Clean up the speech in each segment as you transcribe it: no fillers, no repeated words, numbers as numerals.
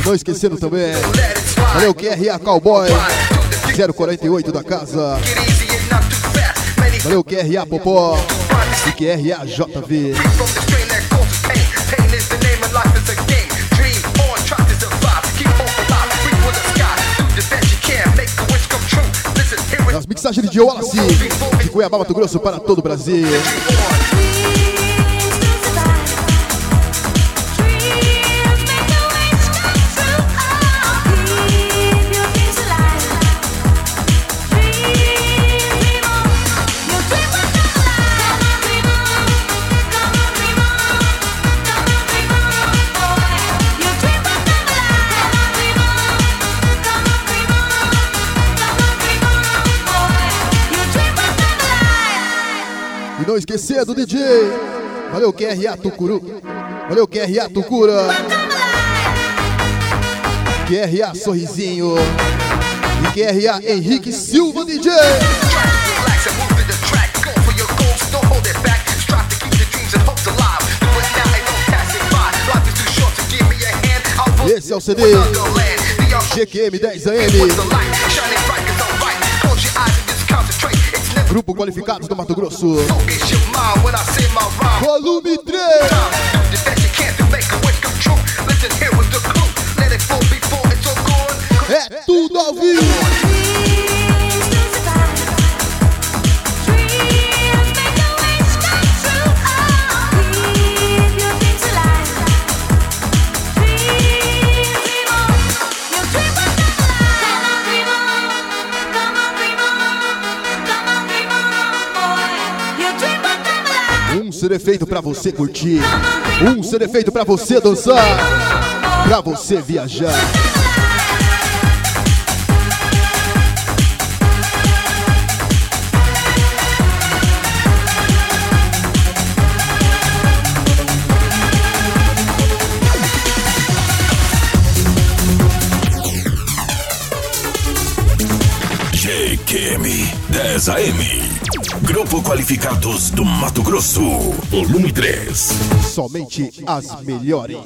Não esquecendo também. Valeu, QRA Cowboy 048 da casa. Valeu, QRA Popó e QRA JV. As mixagens de Wallace de Cuiabá, Mato Grosso para todo o Brasil. Não esquecer do DJ. Valeu, QRA Tucuru. Valeu, QRA Tucura. QRA Sorrisinho. E QRA Henrique Silva, DJ. Esse é o CD GQM 10 AM. Grupo Qualificados do Mato Grosso. Volume 3. É tudo ao vivo. Um CD feito pra você curtir, um CD feito pra você dançar, pra você viajar. GQM 10 AM. Grupo Qualificados do Mato Grosso, volume 3. Somente as melhores.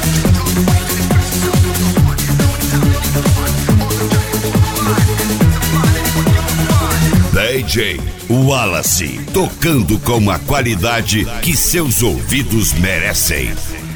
DJ Wallace, tocando com a qualidade que seus ouvidos merecem.